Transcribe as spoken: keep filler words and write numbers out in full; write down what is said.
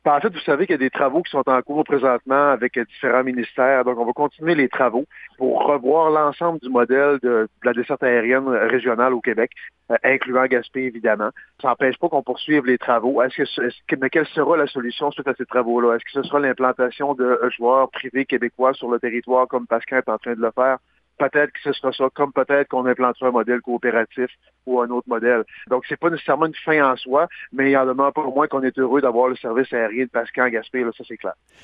Ben, en fait, vous savez qu'il y a des travaux qui sont en cours présentement avec euh, différents ministères. Donc, on va continuer les travaux pour revoir l'ensemble du modèle de, de la desserte aérienne régionale au Québec, euh, incluant Gaspé, évidemment. Ça n'empêche pas qu'on poursuive les travaux. Est-ce que, est-ce que- mais quelle sera la solution suite à ces travaux-là? Est-ce que ce sera l'implantation de euh, joueurs privés québécois sur le territoire comme Pascal est en train de le faire? Peut-être que ce sera ça, comme peut-être qu'on implantera un modèle coopératif ou un autre modèle. Donc, c'est pas nécessairement une fin en soi, mais il en demeure pas au moins qu'on est heureux d'avoir le service aérien de Pascal en Gaspé, là, ça c'est clair.